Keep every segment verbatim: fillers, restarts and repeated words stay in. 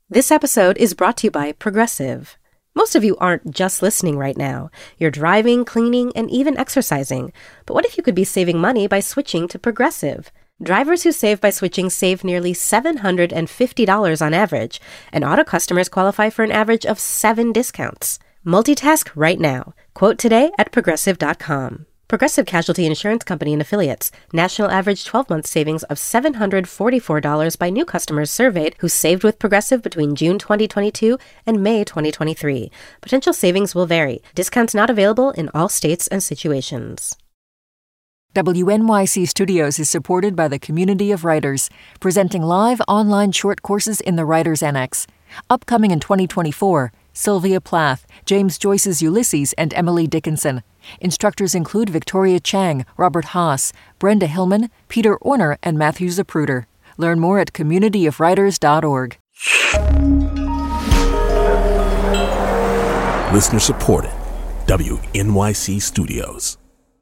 This episode is brought to you by Progressive. Most of you aren't just listening right now. You're driving, cleaning, and even exercising. But what if you could be saving money by switching to Progressive? Drivers who save by switching save nearly seven hundred fifty dollars on average, and auto customers qualify for an average of seven discounts. Multitask right now. Quote today at progressive dot com. Progressive Casualty Insurance Company and Affiliates. National average twelve-month savings of seven hundred forty-four dollars by new customers surveyed who saved with Progressive between June twenty twenty-two and May twenty twenty-three. Potential savings will vary. Discounts not available in all states and situations. W N Y C Studios is supported by the Community of Writers, presenting live online short courses in the Writers Annex. Upcoming in twenty twenty-four, Sylvia Plath, James Joyce's Ulysses, and Emily Dickinson. Instructors include Victoria Chang, Robert Haas, Brenda Hillman, Peter Orner, and Matthew Zapruder. Learn more at community of writers dot org. Listener supported. W N Y C Studios.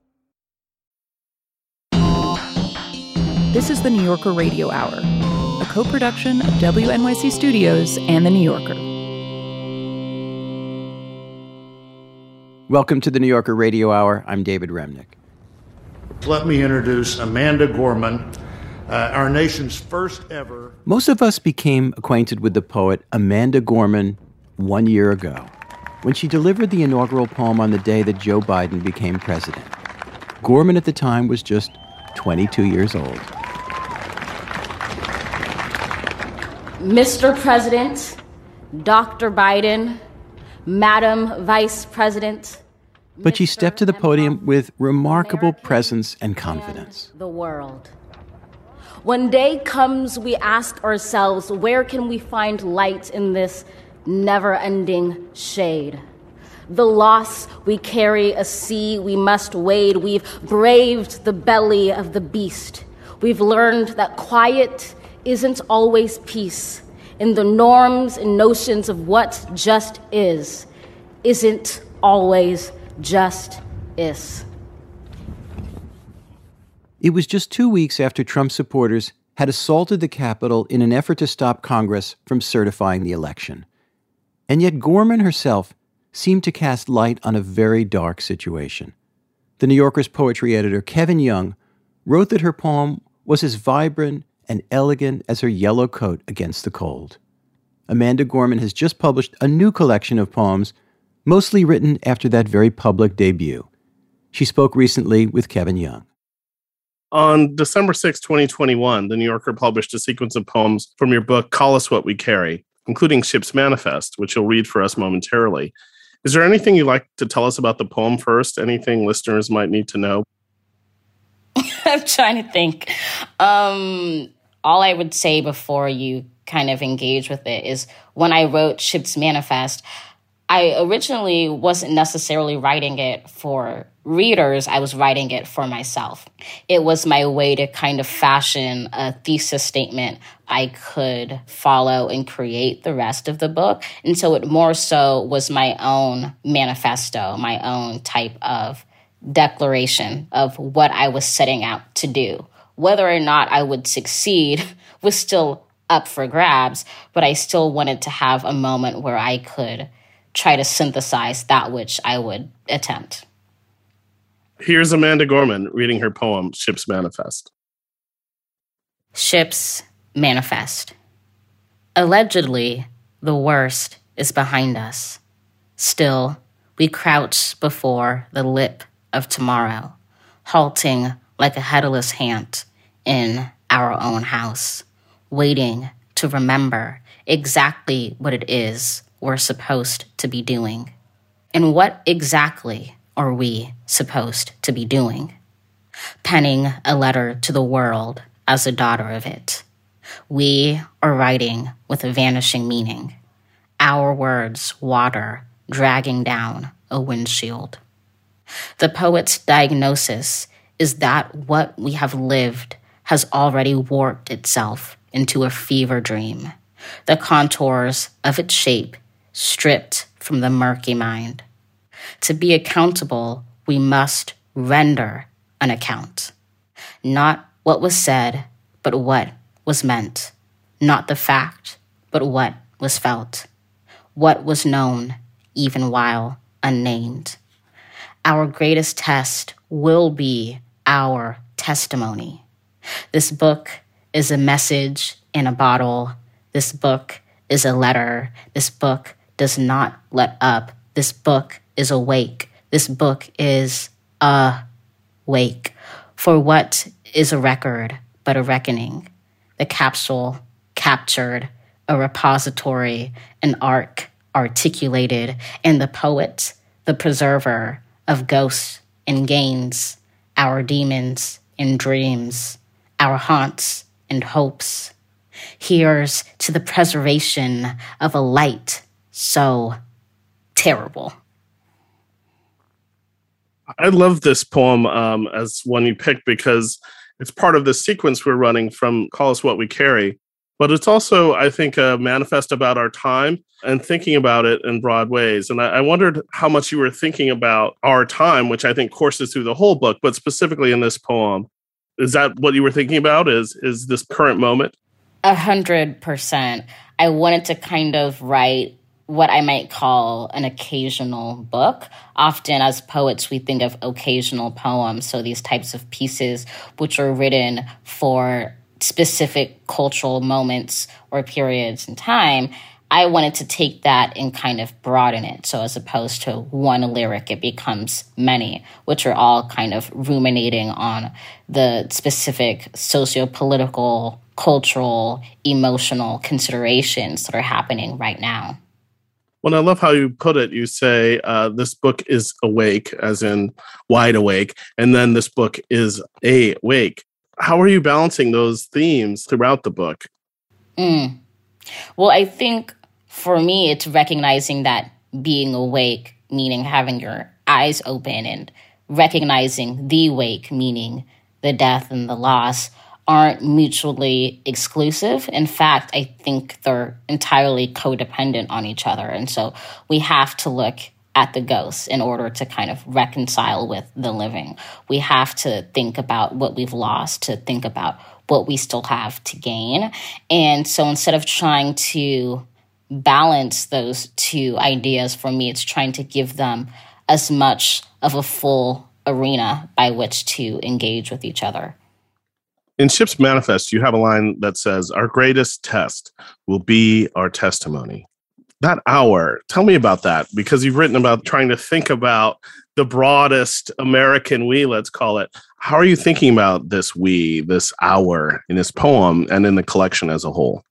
This is the New Yorker Radio Hour, a co-production of W N Y C Studios and The New Yorker. Welcome to the New Yorker Radio Hour. I'm David Remnick. Let me introduce Amanda Gorman, uh, our nation's first ever... Most of us became acquainted with the poet Amanda Gorman one year ago, when she delivered the inaugural poem on the day that Joe Biden became president. Gorman at the time was just twenty-two years old. Mister President, Doctor Biden, Madam Vice President. But she stepped to the podium with remarkable presence and confidence. The world. When day comes, we ask ourselves, where can we find light in this never-ending shade? The loss we carry, a sea we must wade. We've braved the belly of the beast. We've learned that quiet isn't always peace. In the norms and notions of what just is, isn't always just is. It was just two weeks after Trump supporters had assaulted the Capitol in an effort to stop Congress from certifying the election. And yet Gorman herself seemed to cast light on a very dark situation. The New Yorker's poetry editor, Kevin Young, wrote that her poem was as vibrant and elegant as her yellow coat against the cold. Amanda Gorman has just published a new collection of poems, mostly written after that very public debut. She spoke recently with Kevin Young. On December sixth, twenty twenty-one, The New Yorker published a sequence of poems from your book, Call Us What We Carry, including Ship's Manifest, which you'll read for us momentarily. Is there anything you'd like to tell us about the poem first? Anything listeners might need to know? I'm trying to think. Um, all I would say before you kind of engage with it is when I wrote Ship's Manifest, I originally wasn't necessarily writing it for readers. I was writing it for myself. It was my way to kind of fashion a thesis statement I could follow and create the rest of the book. And so it more so was my own manifesto, my own type of declaration of what I was setting out to do. Whether or not I would succeed was still up for grabs, but I still wanted to have a moment where I could try to synthesize that which I would attempt. Here's Amanda Gorman reading her poem, Ship's Manifest. Ship's Manifest. Allegedly, the worst is behind us. Still, we crouch before the lip of tomorrow, halting like a headless hand in our own house, waiting to remember exactly what it is we're supposed to be doing. And what exactly are we supposed to be doing? Penning a letter to the world as a daughter of it. We are writing with a vanishing meaning. Our words water dragging down a windshield. The poet's diagnosis is that what we have lived has already warped itself into a fever dream, the contours of its shape stripped from the murky mind. To be accountable, we must render an account. Not what was said, but what was meant. Not the fact, but what was felt, what was known, even while unnamed. Our greatest test will be our testimony. This book is a message in a bottle. This book is a letter. This book does not let up. This book is awake. This book is awake. For what is a record but a reckoning? The capsule captured, a repository, an arc articulated, and the poet, the preserver of ghosts and gains, our demons and dreams, our haunts and hopes. Here's to the preservation of a light so terrible. I love this poem um, as one you picked because it's part of the sequence we're running from Call Us What We Carry. But it's also, I think, a manifest about our time and thinking about it in broad ways. And I, I wondered how much you were thinking about our time, which I think courses through the whole book, but specifically in this poem. Is that what you were thinking about? Is is this current moment? A hundred percent. I wanted to kind of write what I might call an occasional book. Often as poets, we think of occasional poems. So these types of pieces which are written for specific cultural moments or periods in time. I wanted to take that and kind of broaden it. So as opposed to one lyric, it becomes many, which are all kind of ruminating on the specific socio-political, cultural, emotional considerations that are happening right now. Well, I love how you put it. You say uh, this book is awake, as in wide awake, and then this book is awake. How are you balancing those themes throughout the book? Mm. Well, I think for me, it's recognizing that being awake, meaning having your eyes open, and recognizing the wake, meaning the death and the loss, aren't mutually exclusive. In fact, I think they're entirely codependent on each other. And so we have to look at the ghosts in order to kind of reconcile with the living. We have to think about what we've lost, to think about what we still have to gain. And so instead of trying to balance those two ideas, for me, it's trying to give them as much of a full arena by which to engage with each other. In Ship's Manifest, you have a line that says, "Our greatest test will be our testimony." That hour, tell me about that, because you've written about trying to think about the broadest American we, let's call it. How are you thinking about this we, this hour in this poem and in the collection as a whole?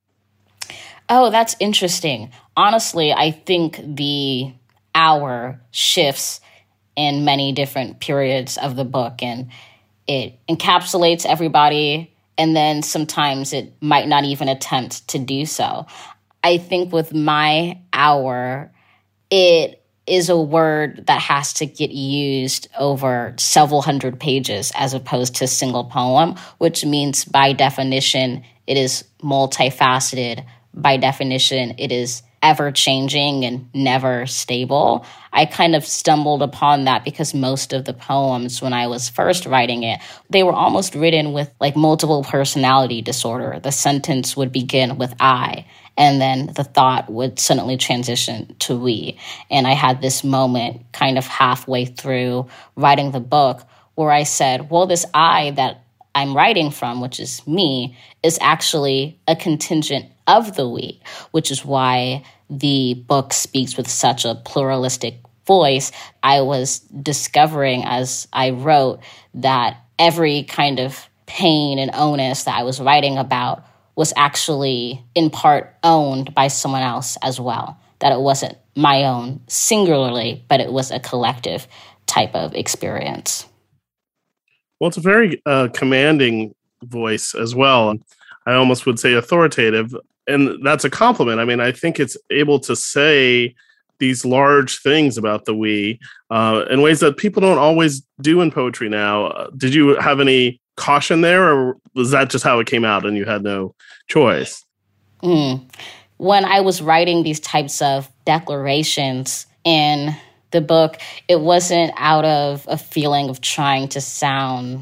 Oh, that's interesting. Honestly, I think the hour shifts in many different periods of the book, and it encapsulates everybody, and then sometimes it might not even attempt to do so. I think with my hour, it is a word that has to get used over several hundred pages as opposed to a single poem, which means by definition, it is multifaceted. By definition, it is ever-changing and never stable. I kind of stumbled upon that because most of the poems, when I was first writing it, they were almost written with like multiple personality disorder. The sentence would begin with I, and then the thought would suddenly transition to we. And I had this moment kind of halfway through writing the book where I said, well, this I that I'm writing from, which is me, is actually a contingent of the we, which is why the book speaks with such a pluralistic voice. I was discovering as I wrote that every kind of pain and onus that I was writing about was actually in part owned by someone else as well, that it wasn't my own singularly, but it was a collective type of experience. Well, it's a very uh, commanding voice as well. I almost would say authoritative. And that's a compliment. I mean, I think it's able to say these large things about the we uh, in ways that people don't always do in poetry now. Uh, did you have any caution there, or was that just how it came out and you had no choice? Mm. When I was writing these types of declarations in the book, it wasn't out of a feeling of trying to sound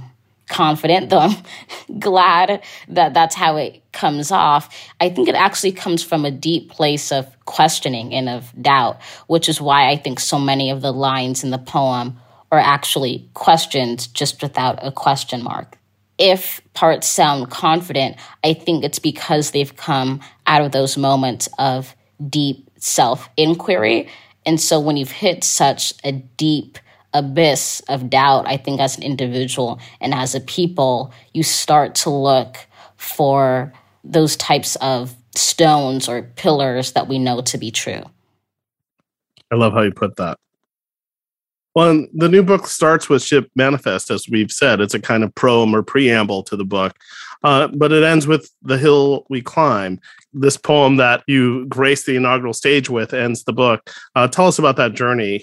confident, though I'm glad that that's how it comes off. I think it actually comes from a deep place of questioning and of doubt, which is why I think so many of the lines in the poem are actually questions just without a question mark. If parts sound confident, I think it's because they've come out of those moments of deep self-inquiry. And so when you've hit such a deep abyss of doubt, I think as an individual and as a people, you start to look for those types of stones or pillars that we know to be true. I love how you put that. Well, the new book starts with Ship Manifest, as we've said. It's a kind of proem or preamble to the book, uh, but it ends with The Hill We Climb. This poem that you grace the inaugural stage with ends the book. Uh, tell us about that journey.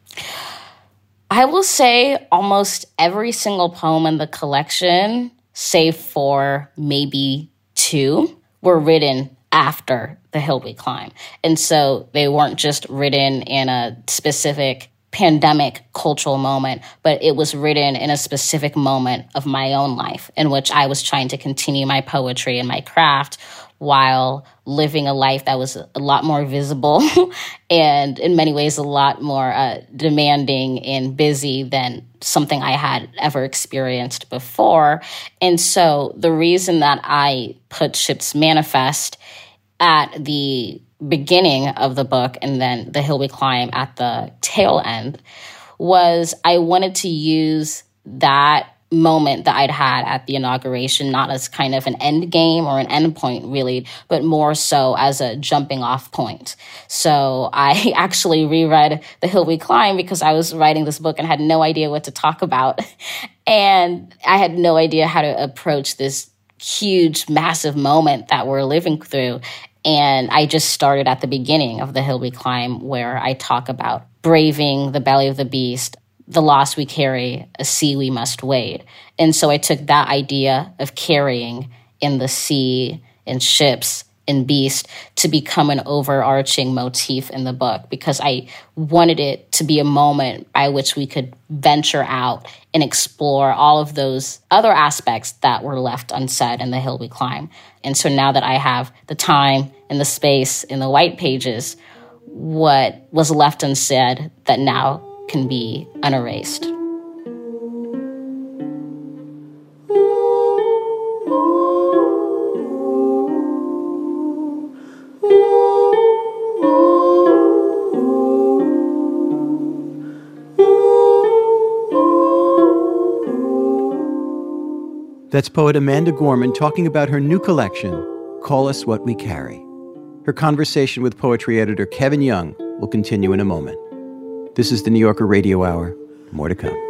I will say almost every single poem in the collection, save for maybe two, were written after The Hill We Climb. And so they weren't just written in a specific pandemic cultural moment, but it was written in a specific moment of my own life in which I was trying to continue my poetry and my craft while living a life that was a lot more visible and in many ways a lot more uh, demanding and busy than something I had ever experienced before. And so the reason that I put Ship's Manifest at the beginning of the book and then The Hill We Climb at the tail end was I wanted to use that moment that I'd had at the inauguration, not as kind of an end game or an end point really, but more so as a jumping off point. So I actually reread The Hill We Climb because I was writing this book and had no idea what to talk about. And I had no idea how to approach this huge, massive moment that we're living through. And I just started at the beginning of The Hill We Climb, where I talk about braving the belly of the beast, the loss we carry, a sea we must wade. And so I took that idea of carrying in the sea, in ships, in beast, to become an overarching motif in the book, because I wanted it to be a moment by which we could venture out and explore all of those other aspects that were left unsaid in The Hill We Climb. And so now that I have the time and the space in the white pages, what was left unsaid that now can be unerased. That's poet Amanda Gorman talking about her new collection, Call Us What We Carry. Her conversation with poetry editor Kevin Young will continue in a moment. This is the New Yorker Radio Hour. More to come.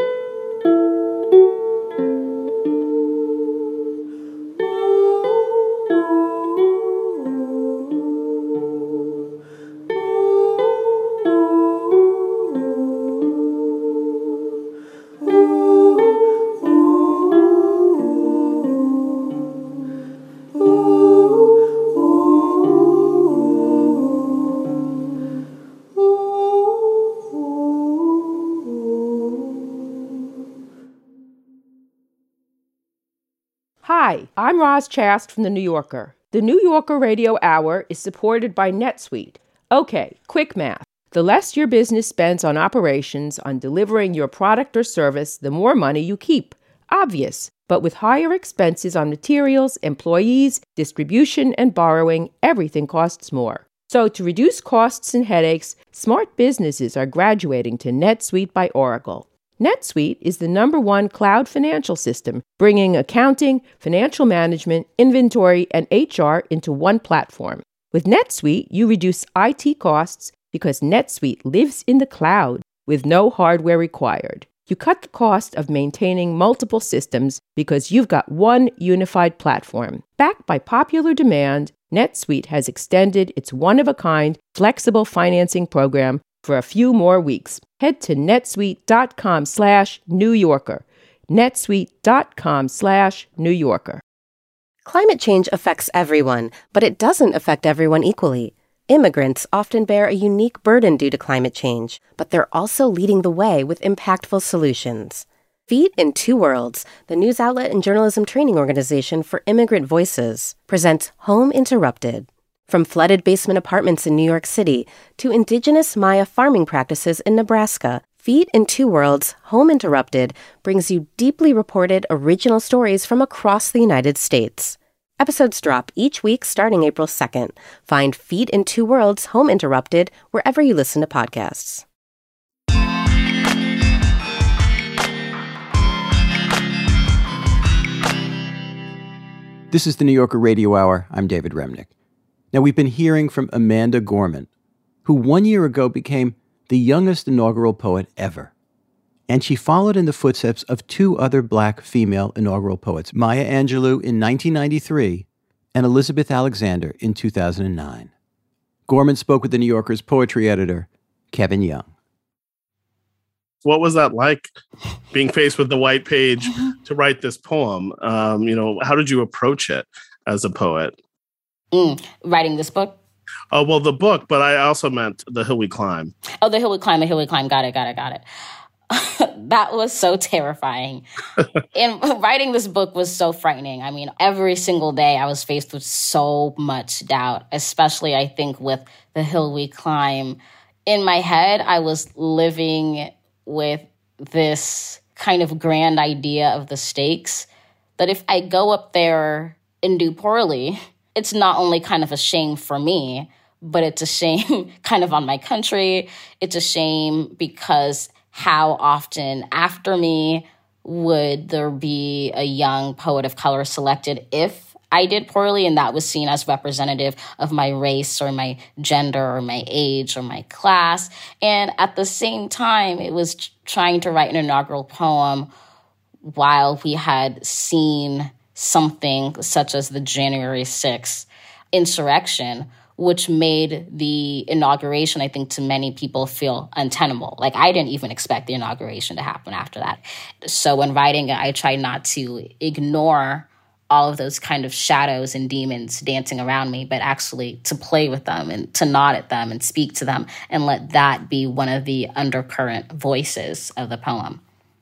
Hi, I'm Roz Chast from The New Yorker. The New Yorker Radio Hour is supported by NetSuite. Okay, quick math. The less your business spends on operations, on delivering your product or service, the more money you keep. Obvious. But with higher expenses on materials, employees, distribution, and borrowing, everything costs more. So to reduce costs and headaches, smart businesses are graduating to NetSuite by Oracle. NetSuite is the number one cloud financial system, bringing accounting, financial management, inventory, and H R into one platform. With NetSuite, you reduce I T costs because NetSuite lives in the cloud with no hardware required. You cut the cost of maintaining multiple systems because you've got one unified platform. Backed by popular demand, NetSuite has extended its one-of-a-kind flexible financing program for a few more weeks. Head to netsuite.com slash New Yorker. netsuite.com slash New Yorker. Climate change affects everyone, but it doesn't affect everyone equally. Immigrants often bear a unique burden due to climate change, but they're also leading the way with impactful solutions. Feet in Two Worlds, the news outlet and journalism training organization for immigrant voices, presents Home Interrupted. From flooded basement apartments in New York City to indigenous Maya farming practices in Nebraska, Feet in Two Worlds, Home Interrupted brings you deeply reported original stories from across the United States. Episodes drop each week starting April second. Find Feet in Two Worlds, Home Interrupted wherever you listen to podcasts. This is the New Yorker Radio Hour. I'm David Remnick. Now, we've been hearing from Amanda Gorman, who one year ago became the youngest inaugural poet ever. And she followed in the footsteps of two other black female inaugural poets, Maya Angelou in nineteen ninety-three and Elizabeth Alexander in two thousand nine. Gorman spoke with the New Yorker's poetry editor, Kevin Young. What was that like, being faced with the white page to write this poem? Um, you know, how did you approach it as a poet? Mm, writing this book? Oh, well, the book, but I also meant The Hill We Climb. Oh, The Hill We Climb, The Hill We Climb. Got it, got it, got it. That was so terrifying. And writing this book was so frightening. I mean, every single day I was faced with so much doubt, especially, I think, with The Hill We Climb. In my head, I was living with this kind of grand idea of the stakes, that if I go up there and do poorly, it's not only kind of a shame for me, but it's a shame kind of on my country. It's a shame because how often after me would there be a young poet of color selected if I did poorly, and that was seen as representative of my race or my gender or my age or my class. And at the same time, it was trying to write an inaugural poem while we had seen something such as the January sixth insurrection, which made the inauguration, I think, to many people feel untenable. Like, I didn't even expect the inauguration to happen after that. So when writing it, I tried not to ignore all of those kind of shadows and demons dancing around me, but actually to play with them and to nod at them and speak to them and let that be one of the undercurrent voices of the poem.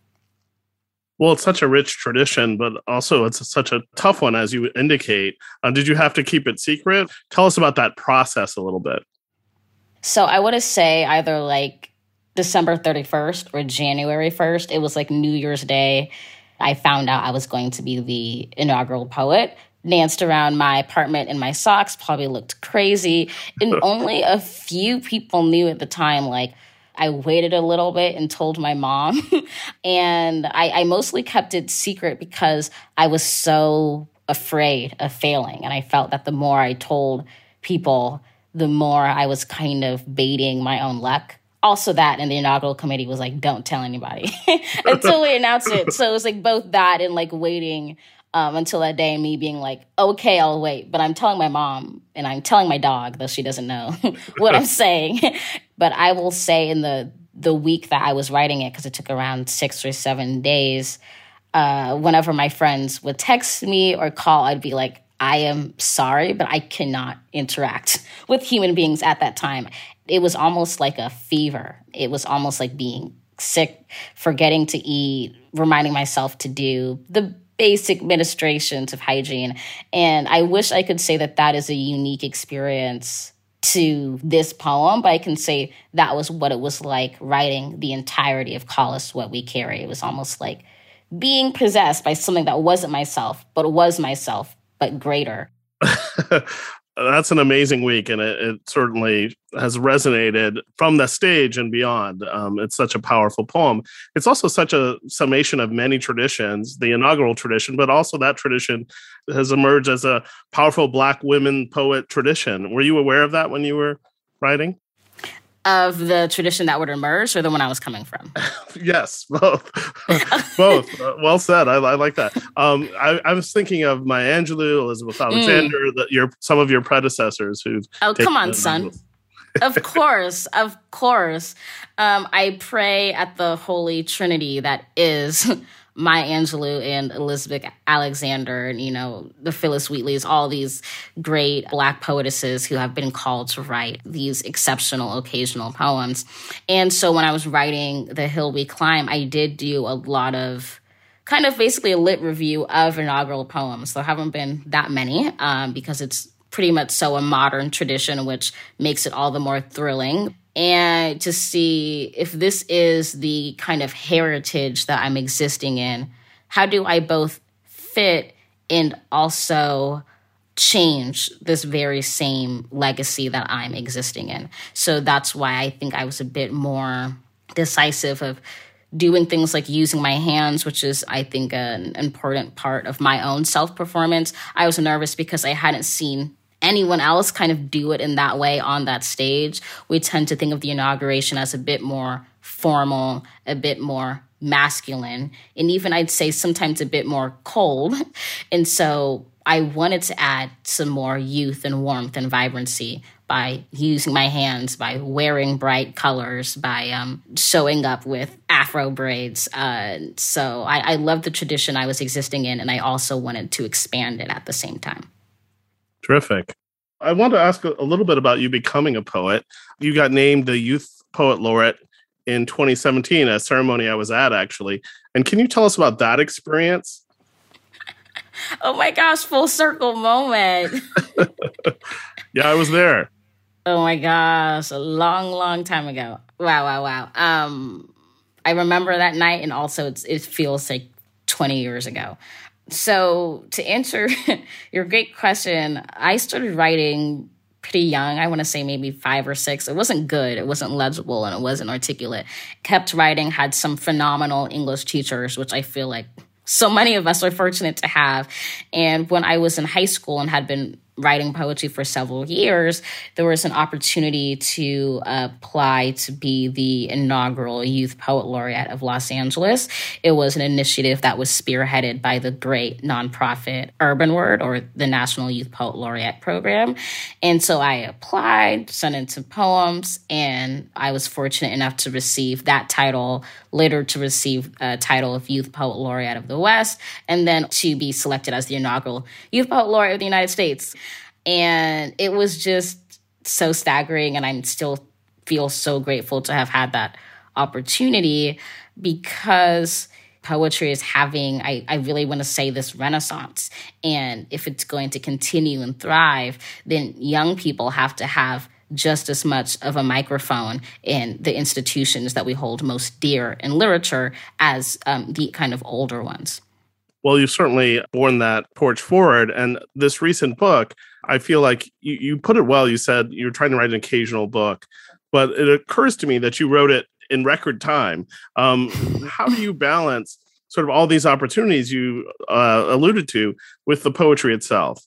Well, it's such a rich tradition, but also it's such a tough one, as you indicate. Uh, did you have to keep it secret? Tell us about that process a little bit. So I want to say either like December thirty-first or January first. It was like New Year's Day. I found out I was going to be the inaugural poet, danced around my apartment in my socks, probably looked crazy. And only a few people knew at the time. Like, I waited a little bit and told my mom. And I, I mostly kept it secret because I was so afraid of failing. And I felt that the more I told people, the more I was kind of baiting my own luck. Also that, and the inaugural committee was like, don't tell anybody until we announce it. So it was like both that and like waiting um, until that day and me being like, okay, I'll wait. But I'm telling my mom and I'm telling my dog, though she doesn't know what I'm saying. But I will say in the, the week that I was writing it, because it took around six or seven days, uh, whenever my friends would text me or call, I'd be like, I am sorry, but I cannot interact with human beings at that time. It was almost like a fever. It was almost like being sick, forgetting to eat, reminding myself to do the basic ministrations of hygiene. And I wish I could say that that is a unique experience to this poem, but I can say that was what it was like writing the entirety of Call Us What We Carry. It was almost like being possessed by something that wasn't myself, but was myself, but greater. That's an amazing week, and it, it certainly has resonated from the stage and beyond. Um, it's such a powerful poem. It's also such a summation of many traditions, the inaugural tradition, but also that tradition has emerged as a powerful Black women poet tradition. Were you aware of that when you were writing? Of the tradition that would emerge or the one I was coming from? Yes, both. both. Uh, well said. I, I like that. Um, I, I was thinking of Maya Angelou, Elizabeth Alexander, mm. the, your some of your predecessors who've... Oh, come on, son. Of course, of course. Um, I pray at the Holy Trinity that is Maya Angelou and Elizabeth Alexander and, you know, the Phyllis Wheatleys, all these great Black poetesses who have been called to write these exceptional occasional poems. And so when I was writing The Hill We Climb, I did do a lot of kind of basically a lit review of inaugural poems. There haven't been that many um, because it's pretty much so a modern tradition, which makes it all the more thrilling. And to see if this is the kind of heritage that I'm existing in, how do I both fit and also change this very same legacy that I'm existing in? So that's why I think I was a bit more decisive of doing things like using my hands, which is, I think, an important part of my own self-performance. I was nervous because I hadn't seen anyone else kind of do it in that way on that stage. We tend to think of the inauguration as a bit more formal, a bit more masculine, and even I'd say sometimes a bit more cold. And so I wanted to add some more youth and warmth and vibrancy by using my hands, by wearing bright colors, by um, showing up with Afro braids. Uh, so I, I love the tradition I was existing in, and I also wanted to expand it at the same time. Terrific. I want to ask a, a little bit about you becoming a poet. You got named the Youth Poet Laureate in twenty seventeen, a ceremony I was at, actually. And can you tell us about that experience? Oh my gosh, full circle moment. Yeah, I was there. Oh my gosh, a long, long time ago. Wow, wow, wow. Um, I remember that night, and also it's, it feels like twenty years ago. So to answer your great question, I started writing pretty young. I want to say maybe five or six. It wasn't good. It wasn't legible, and it wasn't articulate. Kept writing, had some phenomenal English teachers, which I feel like so many of us are fortunate to have. And when I was in high school and had been writing poetry for several years, there was an opportunity to apply to be the inaugural Youth Poet Laureate of Los Angeles. It was an initiative that was spearheaded by the great nonprofit Urban Word, or the National Youth Poet Laureate Program. And so I applied, sent in some poems, and I was fortunate enough to receive that title, later to receive a title of Youth Poet Laureate of the West, and then to be selected as the inaugural Youth Poet Laureate of the United States. And it was just so staggering, and I still feel so grateful to have had that opportunity, because poetry is having, I, I really want to say, this renaissance. And if it's going to continue and thrive, then young people have to have just as much of a microphone in the institutions that we hold most dear in literature as um, the kind of older ones. Well, you've certainly borne that torch forward. And this recent book, I feel like you, you put it well. You said you're trying to write an occasional book, but it occurs to me that you wrote it in record time. Um, how do you balance sort of all these opportunities you uh, alluded to with the poetry itself?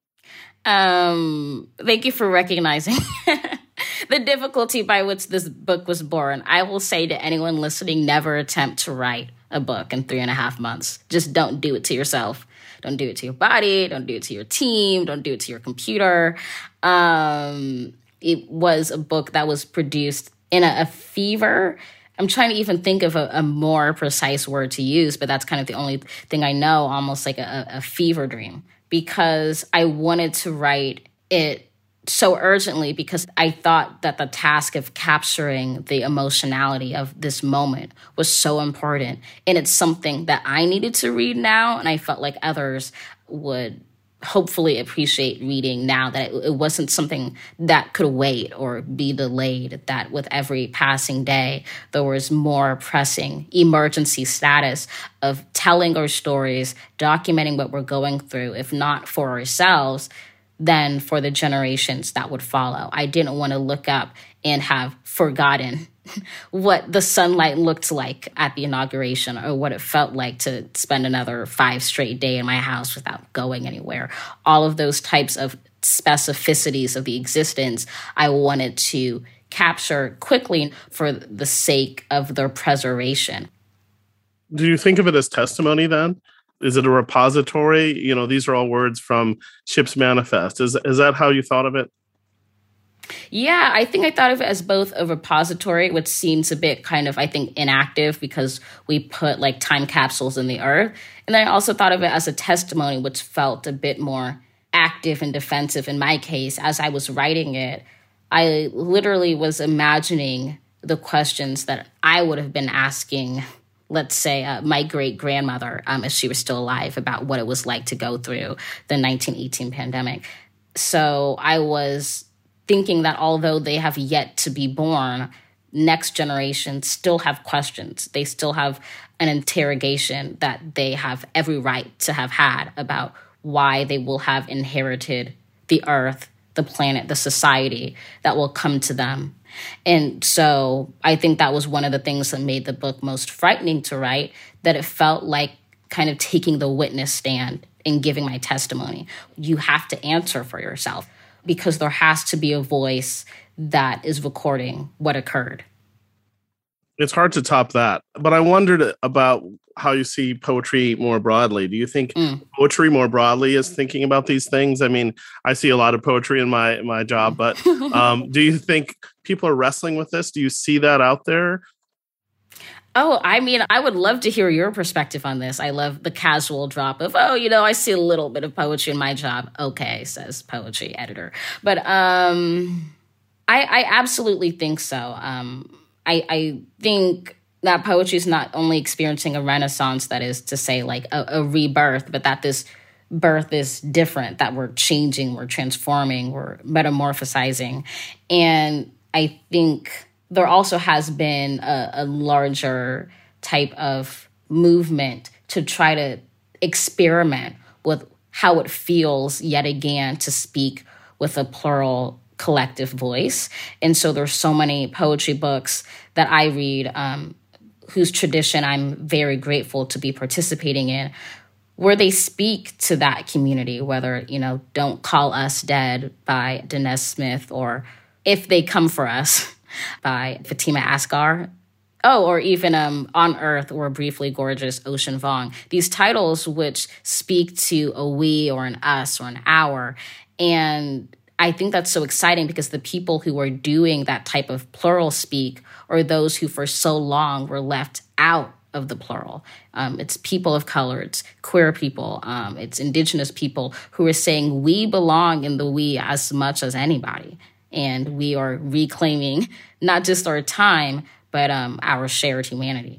Um, thank you for recognizing the difficulty by which this book was born. I will say to anyone listening, never attempt to write a book in three and a half months. Just don't do it to yourself. Don't do it to your body. Don't do it to your team. Don't do it to your computer. Um, it was a book that was produced in a, a fever. I'm trying to even think of a, a more precise word to use, but that's kind of the only thing I know, almost like a, a fever dream, because I wanted to write it so urgently, because I thought that the task of capturing the emotionality of this moment was so important. And it's something that I needed to read now, and I felt like others would hopefully appreciate reading now, that it, it wasn't something that could wait or be delayed, that with every passing day, there was more pressing emergency status of telling our stories, documenting what we're going through, if not for ourselves, then for the generations that would follow. I didn't want to look up and have forgotten what the sunlight looked like at the inauguration, or what it felt like to spend another five straight day in my house without going anywhere. All of those types of specificities of the existence I wanted to capture quickly for the sake of their preservation. Do you think of it as testimony then? Is it a repository? You know, these are all words from Ship's Manifest. Is is that how you thought of it? Yeah, I think I thought of it as both a repository, which seems a bit kind of, I think, inactive because we put like time capsules in the earth. And then I also thought of it as a testimony, which felt a bit more active and defensive in my case. As I was writing it, I literally was imagining the questions that I would have been asking, let's say, uh, my great-grandmother, um, if she was still alive, about what it was like to go through the nineteen eighteen pandemic. So I was thinking that although they have yet to be born, next generations still have questions. They still have an interrogation that they have every right to have had about why they will have inherited the earth, the planet, the society that will come to them. And so I think that was one of the things that made the book most frightening to write, that it felt like kind of taking the witness stand and giving my testimony. You have to answer for yourself because there has to be a voice that is recording what occurred. It's hard to top that. But I wondered about how you see poetry more broadly. Do you think mm. poetry more broadly is thinking about these things? I mean, I see a lot of poetry in my my job, but um, do you think people are wrestling with this? Do you see that out there? Oh, I mean, I would love to hear your perspective on this. I love the casual drop of, oh, you know, I see a little bit of poetry in my job. Okay, says poetry editor. But um, I, I absolutely think so. Um, I, I think that poetry is not only experiencing a renaissance, that is to say, like a, a rebirth, but that this birth is different, that we're changing, we're transforming, we're metamorphosizing. And I think there also has been a, a larger type of movement to try to experiment with how it feels yet again to speak with a plural collective voice. And so there's so many poetry books that I read, um, whose tradition I'm very grateful to be participating in, where they speak to that community, whether, you know, Don't Call Us Dead by Danez Smith, or If They Come For Us by Fatima Asghar. Oh, or even um, On Earth or Briefly Gorgeous, Ocean Vuong. These titles which speak to a we or an us or an our. And I think that's so exciting because the people who are doing that type of plural speak are those who for so long were left out of the plural. Um, it's people of color, it's queer people, um, it's indigenous people who are saying we belong in the we as much as anybody. And we are reclaiming not just our time, but um, our shared humanity.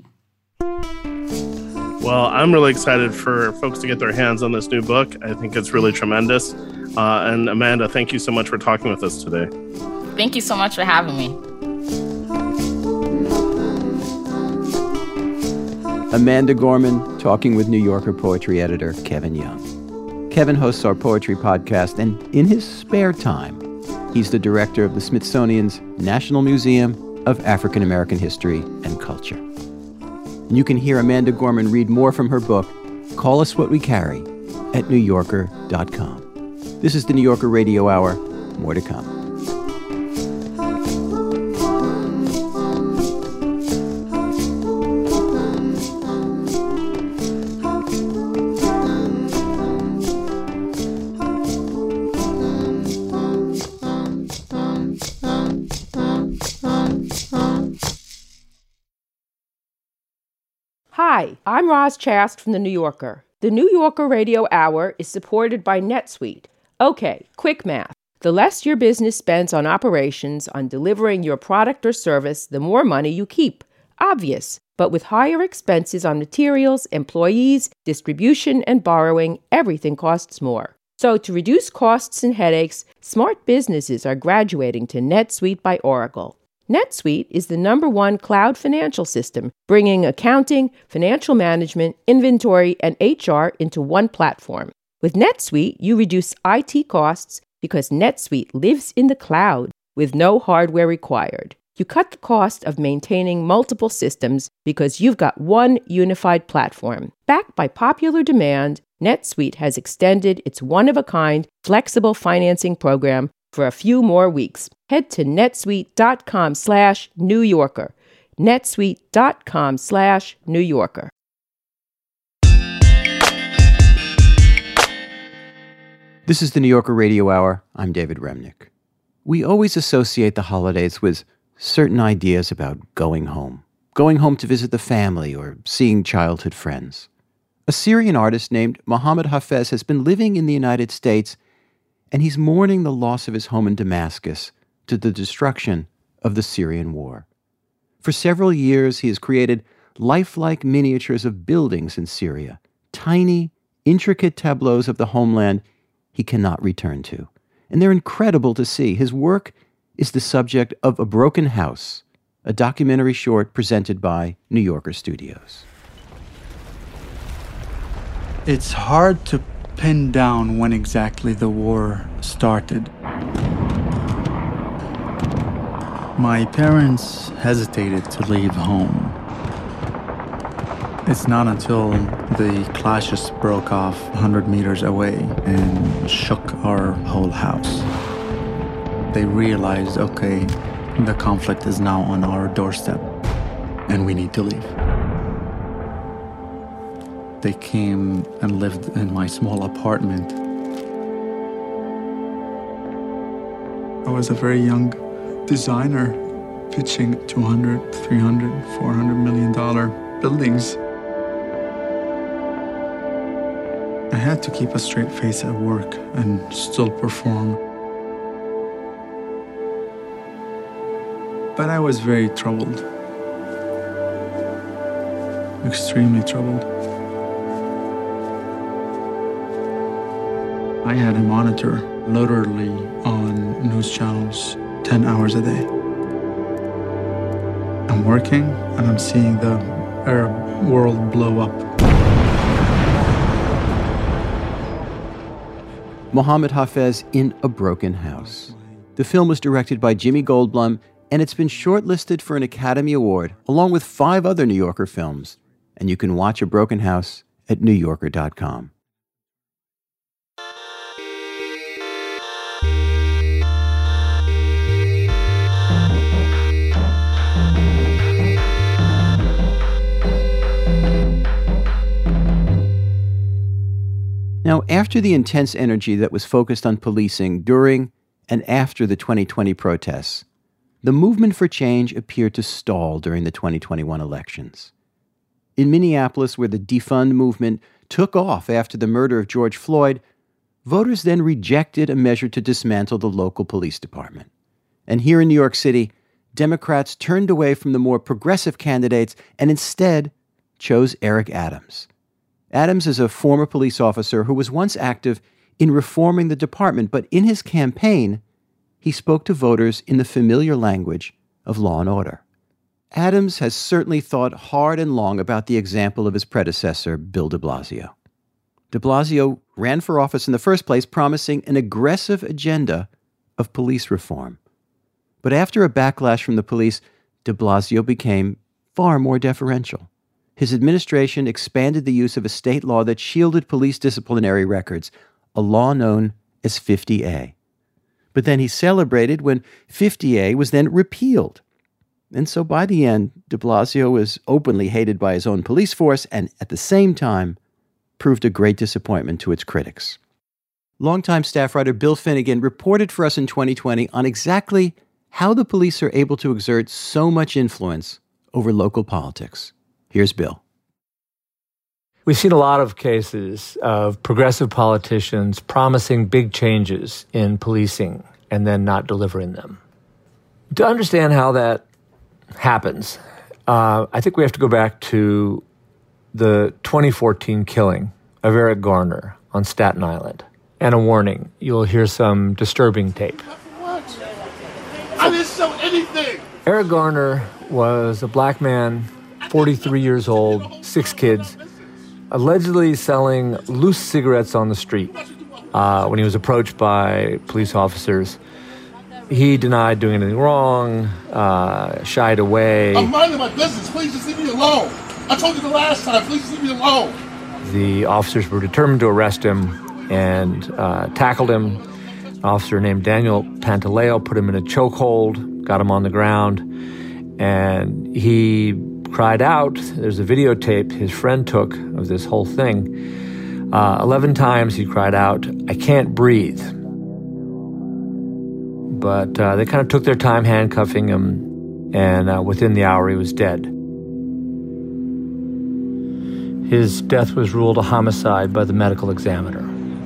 Well, I'm really excited for folks to get their hands on this new book. I think it's really tremendous. Uh, and Amanda, thank you so much for talking with us today. Thank you so much for having me. Amanda Gorman talking with New Yorker poetry editor Kevin Young. Kevin hosts our poetry podcast, and in his spare time, he's the director of the Smithsonian's National Museum of African American History and Culture. And you can hear Amanda Gorman read more from her book, Call Us What We Carry, at new yorker dot com. This is the New Yorker Radio Hour. More to come. Hi, I'm Roz Chast from The New Yorker. The New Yorker Radio Hour is supported by NetSuite. Okay, quick math. The less your business spends on operations, on delivering your product or service, the more money you keep. Obvious. But with higher expenses on materials, employees, distribution, and borrowing, everything costs more. So to reduce costs and headaches, smart businesses are graduating to NetSuite by Oracle. NetSuite is the number one cloud financial system, bringing accounting, financial management, inventory, and H R into one platform. With NetSuite, you reduce I T costs because NetSuite lives in the cloud with no hardware required. You cut the cost of maintaining multiple systems because you've got one unified platform. Backed by popular demand, NetSuite has extended its one-of-a-kind flexible financing program for a few more weeks. Head to netsuite.com slash New Yorker. netsuite.com slash New Yorker. This is the New Yorker Radio Hour. I'm David Remnick. We always associate the holidays with certain ideas about going home, going home to visit the family or seeing childhood friends. A Syrian artist named Mohammed Hafez has been living in the United States, and he's mourning the loss of his home in Damascus to the destruction of the Syrian war. For several years, he has created lifelike miniatures of buildings in Syria, tiny, intricate tableaus of the homeland he cannot return to. And they're incredible to see. His work is the subject of A Broken House, a documentary short presented by New Yorker Studios. It's hard to pin down when exactly the war started. My parents hesitated to leave home. It's not until the clashes broke off one hundred meters away and shook our whole house. They realized, okay, the conflict is now on our doorstep and we need to leave. They came and lived in my small apartment. I was a very young designer pitching two hundred, three hundred, four hundred million dollar buildings. I had to keep a straight face at work and still perform. But I was very troubled. Extremely troubled. I had a monitor literally on news channels ten hours a day. I'm working and I'm seeing the Arab world blow up. Mohammed Hafez in A Broken House. The film was directed by Jimmy Goldblum, and it's been shortlisted for an Academy Award, along with five other New Yorker films. And you can watch A Broken House at new yorker dot com. Now, after the intense energy that was focused on policing during and after the twenty twenty protests, the movement for change appeared to stall during the twenty twenty-one elections. In Minneapolis, where the defund movement took off after the murder of George Floyd, voters then rejected a measure to dismantle the local police department. And here in New York City, Democrats turned away from the more progressive candidates and instead chose Eric Adams. Adams is a former police officer who was once active in reforming the department, but in his campaign, he spoke to voters in the familiar language of law and order. Adams has certainly thought hard and long about the example of his predecessor, Bill de Blasio. De Blasio ran for office in the first place, promising an aggressive agenda of police reform. But after a backlash from the police, de Blasio became far more deferential. His administration expanded the use of a state law that shielded police disciplinary records, a law known as fifty A. But then he celebrated when fifty A was then repealed. And so by the end, de Blasio was openly hated by his own police force and at the same time proved a great disappointment to its critics. Longtime staff writer Bill Finnegan reported for us in twenty twenty on exactly how the police are able to exert so much influence over local politics. Here's Bill. We've seen a lot of cases of progressive politicians promising big changes in policing and then not delivering them. To understand how that happens, uh, I think we have to go back to the twenty fourteen killing of Eric Garner on Staten Island. And a warning, you'll hear some disturbing tape. I didn't sell anything! Eric Garner was a black man, forty-three years old, six kids, allegedly selling loose cigarettes on the street. Uh, when he was approached by police officers, he denied doing anything wrong, uh, shied away. I'm minding my business. Please just leave me alone. I told you the last time. Please just leave me alone. The officers were determined to arrest him and uh, tackled him. An officer named Daniel Pantaleo put him in a chokehold, got him on the ground, and he cried out. There's a videotape his friend took of this whole thing. Uh, Eleven times he cried out, "I can't breathe." but uh, they kind of took their time handcuffing him, and uh, within the hour he was dead. His death was ruled a homicide by the medical examiner.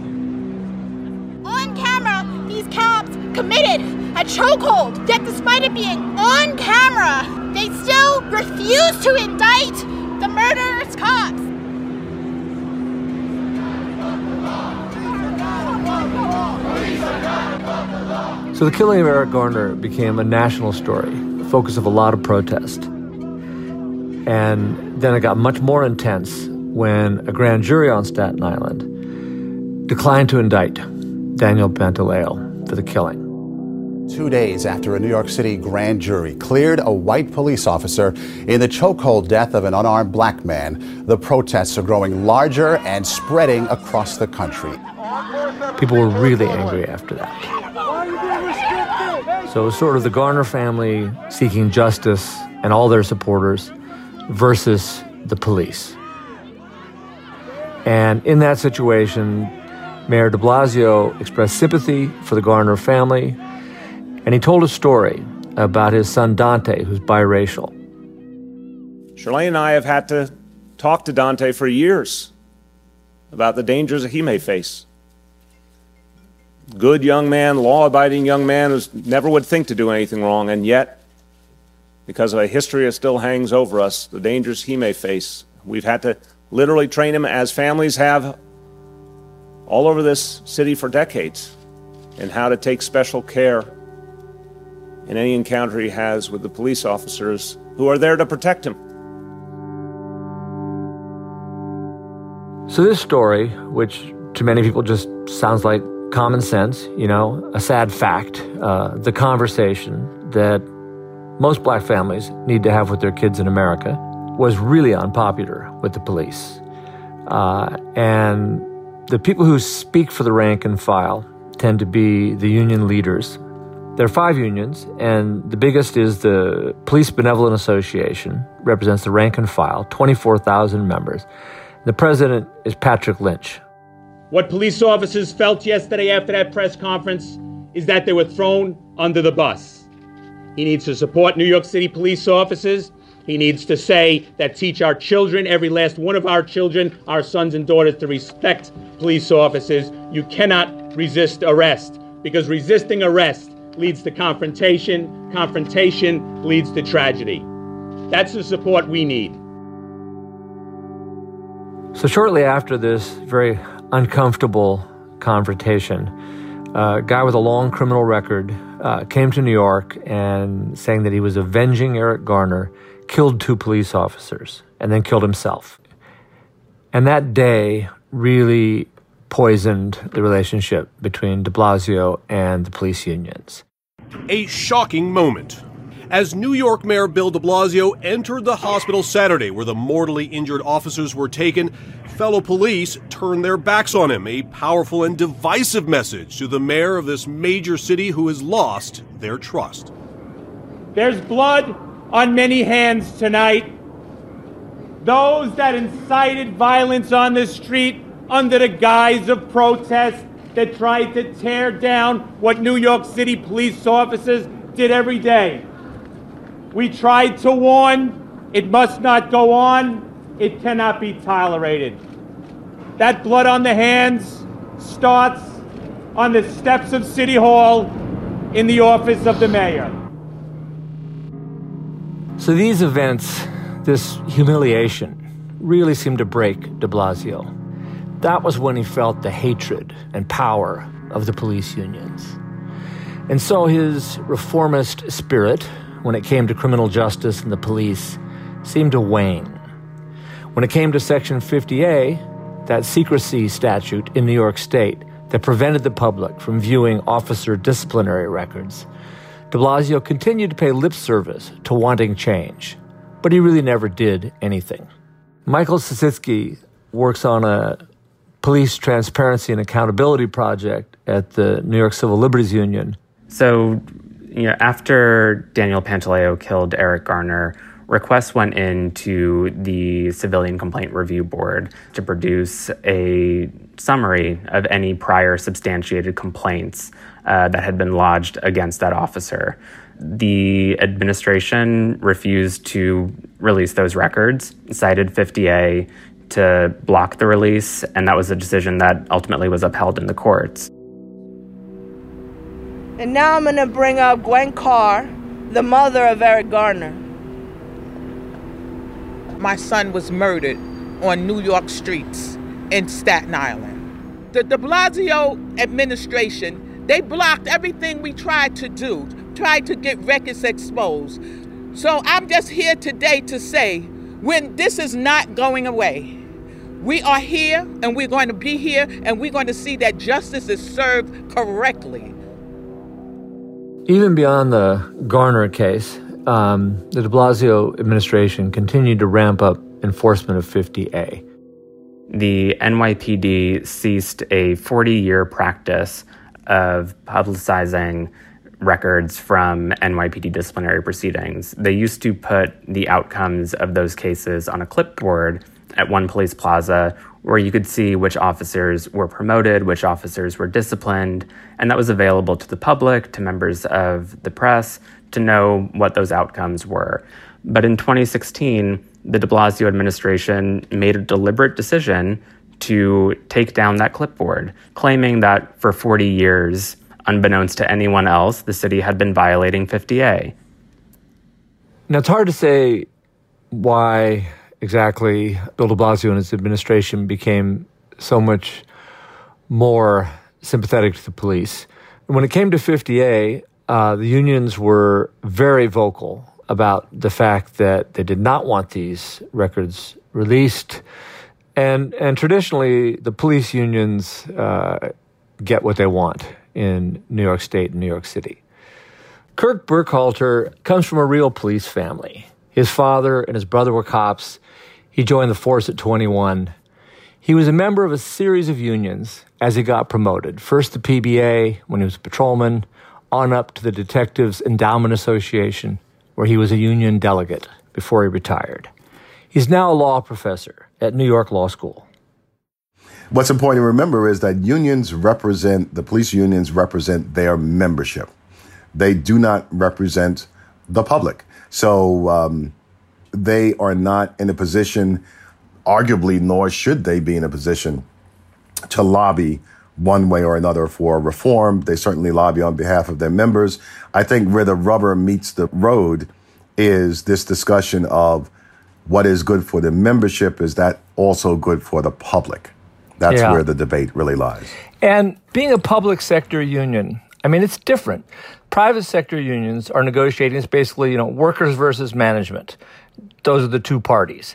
On camera, these cops committed a chokehold, yet despite it being on camera, they still refuse to indict the murderous cops. So the killing of Eric Garner became a national story, the focus of a lot of protest. And then it got much more intense when a grand jury on Staten Island declined to indict Daniel Pantaleo for the killing. Two days after a New York City grand jury cleared a white police officer in the chokehold death of an unarmed black man, the protests are growing larger and spreading across the country. People were really angry after that. So it was sort of the Garner family seeking justice and all their supporters versus the police. And in that situation, Mayor de Blasio expressed sympathy for the Garner family, and he told a story about his son Dante, who's biracial. Shirlane and I have had to talk to Dante for years about the dangers that he may face. Good young man, law-abiding young man who never would think to do anything wrong, and yet, because of a history that still hangs over us, the dangers he may face, we've had to literally train him, as families have all over this city for decades, in how to take special care in any encounter he has with the police officers who are there to protect him. So this story, which to many people just sounds like common sense, you know, a sad fact, uh, the conversation that most black families need to have with their kids in America, was really unpopular with the police. Uh, and the people who speak for the rank and file tend to be the union leaders. There are five unions, and the biggest is the Police Benevolent Association, represents the rank and file, twenty-four thousand members. The president is Patrick Lynch. What police officers felt yesterday after that press conference is that they were thrown under the bus. He needs to support New York City police officers. He needs to say that teach our children, every last one of our children, our sons and daughters, to respect police officers. You cannot resist arrest, because resisting arrest leads to confrontation. Confrontation leads to tragedy. That's the support we need. So shortly after this very uncomfortable confrontation, a guy with a long criminal record uh, came to New York and saying that he was avenging Eric Garner, killed two police officers, and then killed himself. And that day really poisoned the relationship between de Blasio and the police unions. A shocking moment. As New York Mayor Bill de Blasio entered the hospital Saturday where the mortally injured officers were taken, fellow police turned their backs on him, a powerful and divisive message to the mayor of this major city who has lost their trust. There's blood on many hands tonight. Those that incited violence on the street under the guise of protest, that tried to tear down what New York City police officers did every day. We tried to warn, it must not go on, it cannot be tolerated. That blood on the hands starts on the steps of City Hall in the office of the mayor. So these events, this humiliation, really seemed to break de Blasio. That was when he felt the hatred and power of the police unions. And so his reformist spirit, when it came to criminal justice and the police, seemed to wane. When it came to Section fifty A, that secrecy statute in New York State that prevented the public from viewing officer disciplinary records, de Blasio continued to pay lip service to wanting change, but he really never did anything. Michael Sisitsky works on a police transparency and accountability project at the New York Civil Liberties Union. So, you know, after Daniel Pantaleo killed Eric Garner, requests went in to the Civilian Complaint Review Board to produce a summary of any prior substantiated complaints uh, that had been lodged against that officer. The administration refused to release those records, cited fifty A to block the release, and that was a decision that ultimately was upheld in the courts. And now I'm going to bring up Gwen Carr, the mother of Eric Garner. My son was murdered on New York streets in Staten Island. The de Blasio administration, they blocked everything we tried to do, tried to get records exposed. So I'm just here today to say, when this is not going away, we are here and we're going to be here and we're going to see that justice is served correctly. Even beyond the Garner case, um, the de Blasio administration continued to ramp up enforcement of fifty A. The N Y P D ceased a forty-year practice of publicizing records from N Y P D disciplinary proceedings. They used to put the outcomes of those cases on a clipboard at one police plaza where you could see which officers were promoted, which officers were disciplined, and that was available to the public, to members of the press, to know what those outcomes were. But in twenty sixteen, the de Blasio administration made a deliberate decision to take down that clipboard, claiming that for forty years, unbeknownst to anyone else, the city had been violating fifty A. Now, it's hard to say why exactly Bill de Blasio and his administration became so much more sympathetic to the police. When it came to fifty A, uh, the unions were very vocal about the fact that they did not want these records released. And and traditionally, the police unions uh, get what they want in New York State and New York City. Kirk Burkhalter comes from a real police family. His father and his brother were cops. He joined the force at twenty-one. He was a member of a series of unions as he got promoted. First the P B A when he was a patrolman, on up to the Detectives Endowment Association, where he was a union delegate before he retired. He's now a law professor at New York Law School. What's important to remember is that unions represent, the police unions represent their membership. They do not represent the public. So um, they are not in a position, arguably, nor should they be in a position to lobby one way or another for reform. They certainly lobby on behalf of their members. I think where the rubber meets the road is this discussion of what is good for the membership. Is that also good for the public? That's yeah. where the debate really lies. And being a public sector union, I mean, it's different. Private sector unions are negotiating. It's basically, you know, workers versus management. Those are the two parties.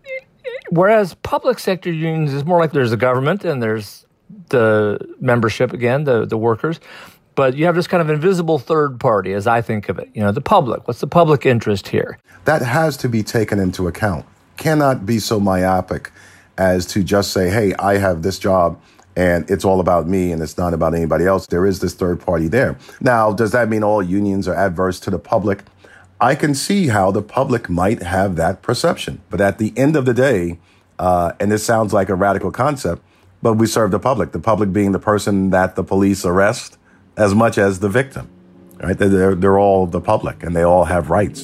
Whereas public sector unions is more like there's the government and there's the membership, again, the, the workers. But you have this kind of invisible third party, as I think of it. You know, the public. What's the public interest here? That has to be taken into account. Cannot be so myopic as to just say, hey, I have this job and it's all about me and it's not about anybody else. There is this third party there. Now, does that mean all unions are adverse to the public? I can see how the public might have that perception. But at the end of the day, uh, and this sounds like a radical concept, but we serve the public, the public being the person that the police arrest as much as the victim, right? They're, they're all the public and they all have rights.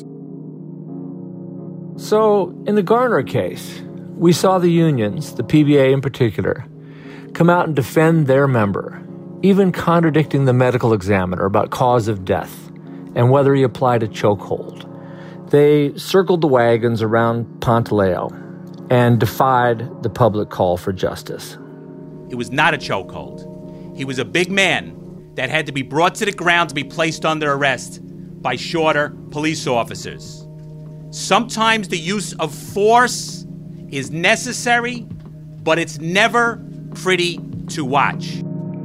So in the Garner case, we saw the unions, the P B A in particular, come out and defend their member, even contradicting the medical examiner about cause of death and whether he applied a chokehold. They circled the wagons around Pantaleo and defied the public call for justice. It was not a chokehold. He was a big man that had to be brought to the ground to be placed under arrest by shorter police officers. Sometimes the use of force is necessary, but it's never pretty to watch.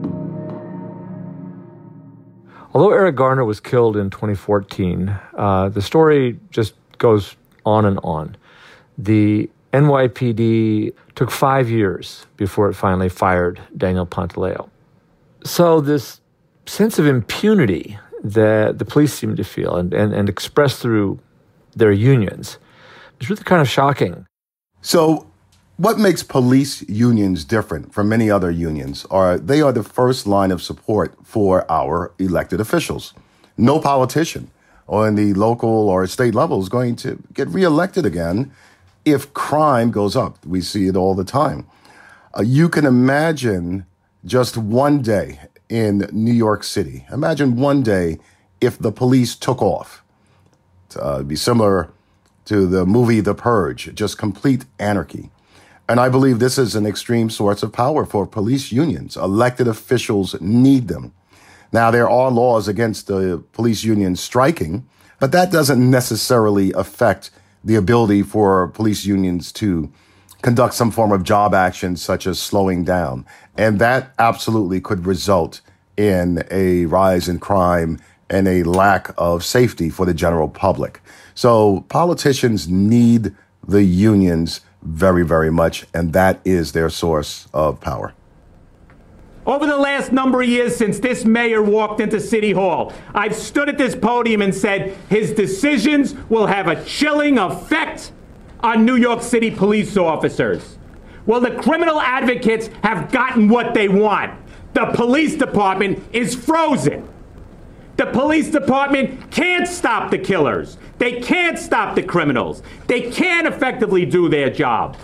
Although Eric Garner was killed in twenty fourteen, uh, the story just goes on and on. The N Y P D took five years before it finally fired Daniel Pantaleo. So this sense of impunity that the police seem to feel and, and, and express through their unions is really kind of shocking. So What makes police unions different from many other unions are they are the first line of support for our elected officials. No politician on the local or state level is going to get reelected again if crime goes up. We see it all the time. Uh, you can imagine just one day in New York City. Imagine one day if the police took off. Uh, it'd be similar to the movie The Purge, just complete anarchy. And I believe this is an extreme source of power for police unions. Elected officials need them. Now, there are laws against the police unions striking, but that doesn't necessarily affect the ability for police unions to conduct some form of job action, such as slowing down. And that absolutely could result in a rise in crime and a lack of safety for the general public. So politicians need the unions very, very much, and that is their source of power. Over the last number of years since this mayor walked into City Hall, I've stood at this podium and said his decisions will have a chilling effect on New York City police officers. Well, the criminal advocates have gotten what they want. The police department is frozen. The police department can't stop the killers. They can't stop the criminals. They can't effectively do their job.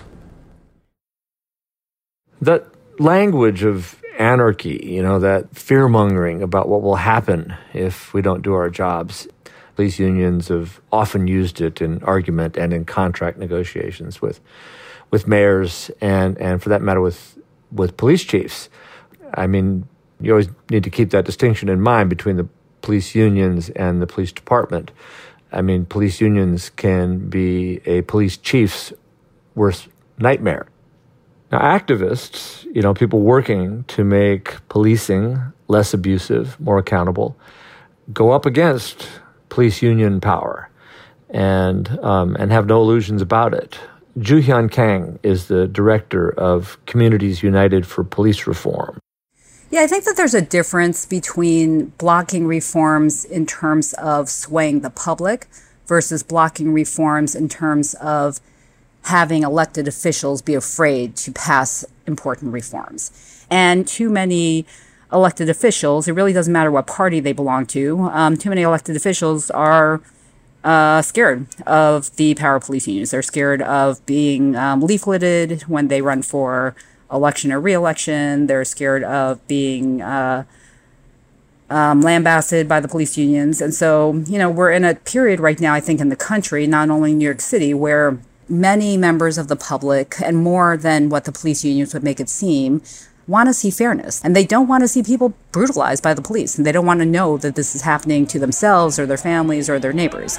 That language of anarchy, you know, that fear-mongering about what will happen if we don't do our jobs. Police unions have often used it in argument and in contract negotiations with with mayors and, and for that matter, with, with police chiefs. I mean, you always need to keep that distinction in mind between the police unions and the police department. I mean, police unions can be a police chief's worst nightmare. Now, activists, you know, people working to make policing less abusive, more accountable, go up against police union power and um, and have no illusions about it. Joo-Hyun Kang is the director of Communities United for Police Reform. Yeah, I think that there's a difference between blocking reforms in terms of swaying the public versus blocking reforms in terms of having elected officials be afraid to pass important reforms. And too many elected officials, it really doesn't matter what party they belong to, um, too many elected officials are uh, scared of the power of police unions. They're scared of being um, leafleted when they run for election or re-election. They're scared of being uh, um, lambasted by the police unions. And so, you know, we're in a period right now, I think, in the country, not only in New York City, where many members of the public, and more than what the police unions would make it seem, want to see fairness. And they don't want to see people brutalized by the police. And they don't want to know that this is happening to themselves or their families or their neighbors.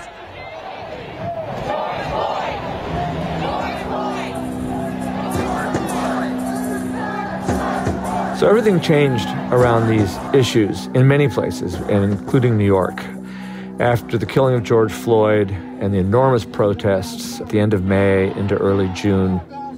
So everything changed around these issues in many places, and including New York. After the killing of George Floyd and the enormous protests at the end of May into early June,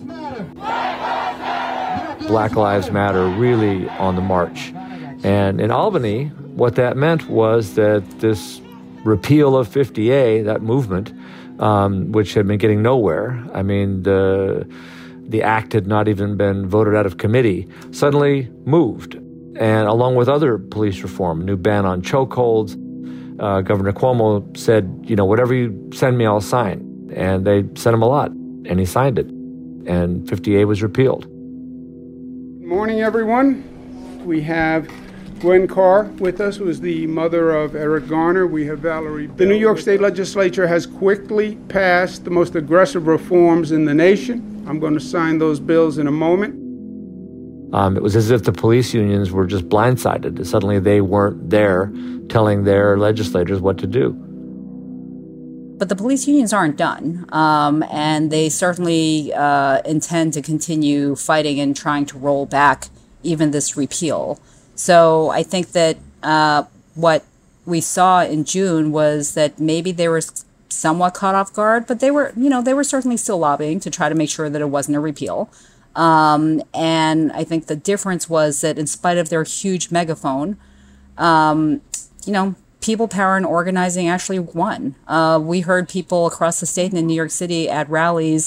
Black Lives Matter really on the march. And in Albany, what that meant was that this repeal of fifty A, that movement, um, which had been getting nowhere, I mean, the... the act had not even been voted out of committee, suddenly moved. And along with other police reform, a new ban on chokeholds, uh, Governor Cuomo said, you know, whatever you send me, I'll sign. And they sent him a lot, and he signed it. And fifty A was repealed. Good morning, everyone. We have Gwen Carr with us, who is the mother of Eric Garner. We have Valerie. The New York State Legislature has quickly passed the most aggressive reforms in the nation. I'm going to sign those bills in a moment. Um, it was as if the police unions were just blindsided. Suddenly they weren't there telling their legislators what to do. But the police unions aren't done, um, and they certainly uh, intend to continue fighting and trying to roll back even this repeal. So I think that uh, what we saw in June was that maybe they were somewhat caught off guard, but they were, you know, they were certainly still lobbying to try to make sure that it wasn't a repeal. Um, and I think the difference was that in spite of their huge megaphone, um, you know, people power and organizing actually won. Uh, we heard people across the state and in New York City at rallies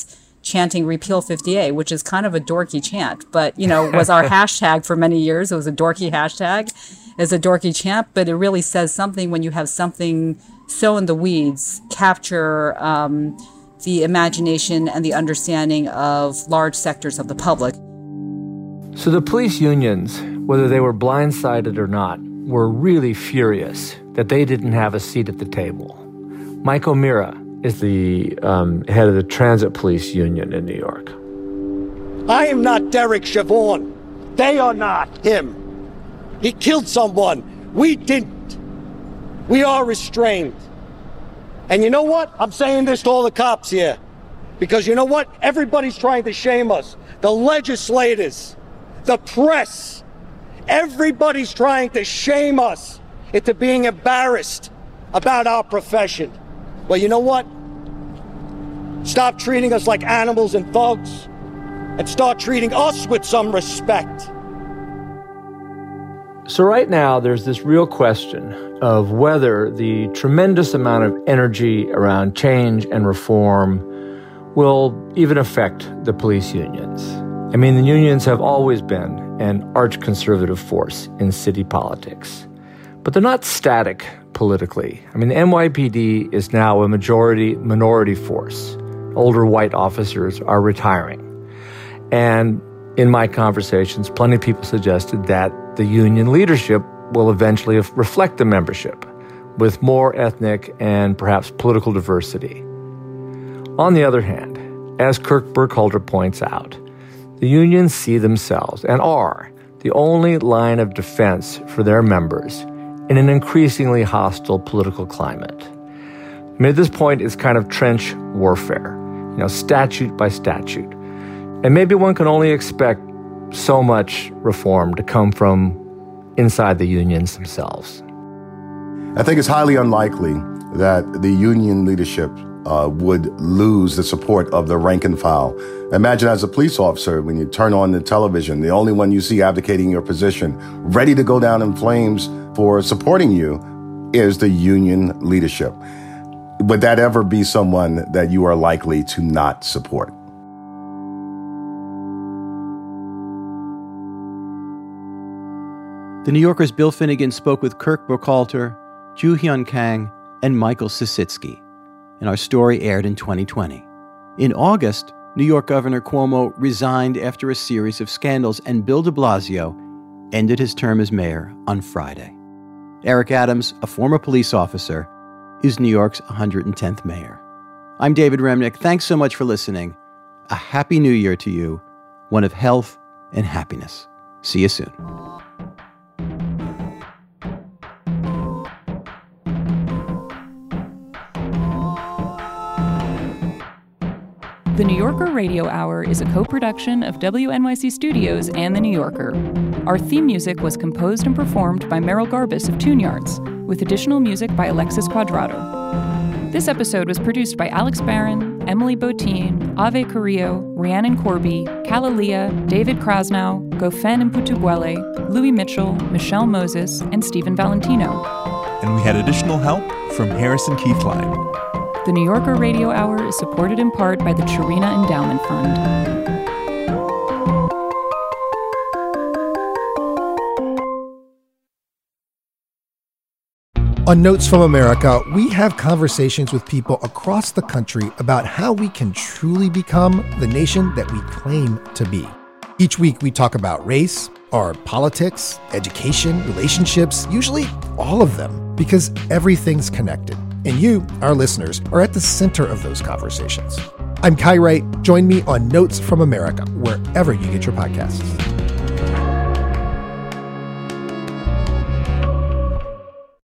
chanting repeal fifty A, which is kind of a dorky chant, but, you know, was our hashtag for many years. It was a dorky hashtag. It's a dorky chant, but it really says something when you have something so in the weeds capture um, the imagination and the understanding of large sectors of the public. So the police unions, whether they were blindsided or not, were really furious that they didn't have a seat at the table. Mike O'Meara is the um, head of the Transit Police Union in New York. I am not Derek Chauvin. They are not him. He killed someone. We didn't. We are restrained. And you know what? I'm saying this to all the cops here. Because you know what? Everybody's trying to shame us. The legislators, the press, everybody's trying to shame us into being embarrassed about our profession. Well, you know what? Stop treating us like animals and thugs and start treating us with some respect. So right now, there's this real question of whether the tremendous amount of energy around change and reform will even affect the police unions. I mean, the unions have always been an arch-conservative force in city politics. But they're not static politically. I mean, the N Y P D is now a majority-minority force. Older white officers are retiring. And in my conversations, plenty of people suggested that the union leadership will eventually reflect the membership with more ethnic and perhaps political diversity. On the other hand, as Kirk Burkhalter points out, the unions see themselves and are the only line of defense for their members in an increasingly hostile political climate. I mean, at this point, it's kind of trench warfare, you know, statute by statute. And maybe one can only expect so much reform to come from inside the unions themselves. I think it's highly unlikely that the union leadership uh, would lose the support of the rank and file. Imagine as a police officer, when you turn on the television, the only one you see abdicating your position, ready to go down in flames for supporting you, is the union leadership. Would that ever be someone that you are likely to not support? The New Yorker's Bill Finnegan spoke with Kirk Burkhalter, Joo-Hyun Kang, and Michael Sisitsky, and our story aired in twenty twenty. In August, New York Governor Cuomo resigned after a series of scandals, and Bill de Blasio ended his term as mayor on Friday. Eric Adams, a former police officer, is New York's one hundred tenth mayor. I'm David Remnick. Thanks so much for listening. A happy new year to you, one of health and happiness. See you soon. The New Yorker Radio Hour is a co-production of W N Y C Studios and The New Yorker. Our theme music was composed and performed by Merrill Garbus of Tune Yards, with additional music by Alexis Quadrado. This episode was produced by Alex Barron, Emily Botine, Ave Carrillo, Rhiannon Corby, Kalalia, David Krasnow, Gofen Mputubwele, Louis Mitchell, Michelle Moses, and Stephen Valentino. And we had additional help from Harrison Keithline. The New Yorker Radio Hour is supported in part by the Chirina Endowment Fund. On Notes from America, we have conversations with people across the country about how we can truly become the nation that we claim to be. Each week, we talk about race, our politics, education, relationships, usually all of them, because everything's connected. And you, our listeners, are at the center of those conversations. I'm Kai Wright. Join me on Notes from America, wherever you get your podcasts.